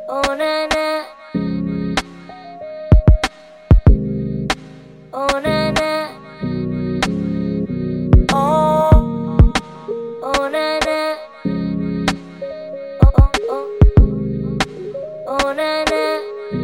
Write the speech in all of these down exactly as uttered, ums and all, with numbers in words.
Oh na na, oh na na, oh, oh na na, oh oh oh, oh na na,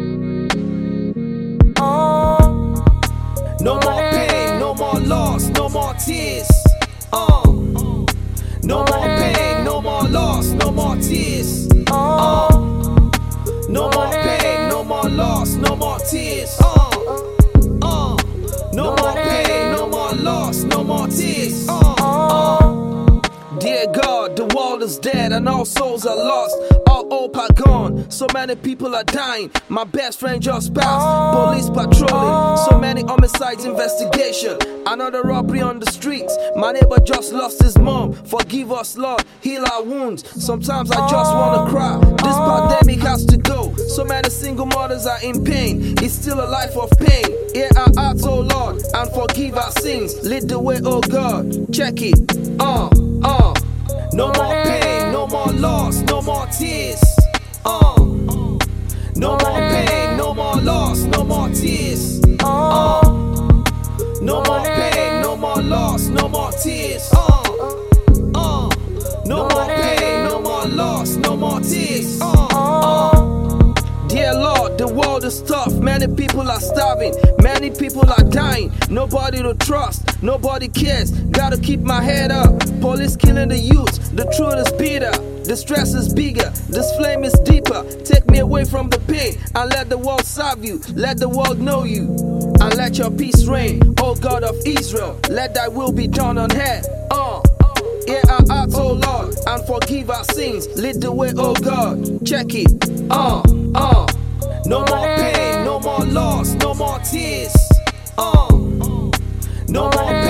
oh. No more pain, no more loss, no more tears. Uh. No more pain, no more loss, no more tears. Uh. No more pain, no more loss, no more tears. Uh. Uh. No more pain, no more loss, no more tears. Uh. Uh. Dear God, the world is dead and all souls are lost. All hope are gone, so many people are dying. My best friend just passed, police patrolling. So many homicides investigation. Another robbery on the streets. My neighbor just lost his mom. Forgive us, Lord, heal our wounds. Sometimes I just wanna cry. This pandemic has to go. So many single mothers are in pain. It's still a life of pain. Hear our hearts, oh Lord, and forgive our sins. Lead the way, oh God. Check it. Uh, uh. No more pain, no more loss, no more tears. Uh. No more pain, no more loss, no more tears. Uh. No more pain, no more loss, no more tears. Uh. Uh. No more pain, no more loss, no more tears. Uh. Uh. Dear Lord, the world is tough. Many people are starving. Many people are dying. Nobody to trust. Nobody cares. Gotta keep my head up. Police killing the youth. The truth is bitter. The stress is bigger. This flame is deeper. Take me away from the pain and let the world serve you. Let the world know you. And let your peace reign. O God of Israel, let thy will be done on earth. Uh. Hear our hearts, oh Lord, and forgive our sins. Lead the way, oh God. Check it. Uh, uh. No more pain, no more loss, no more tears. Uh. No more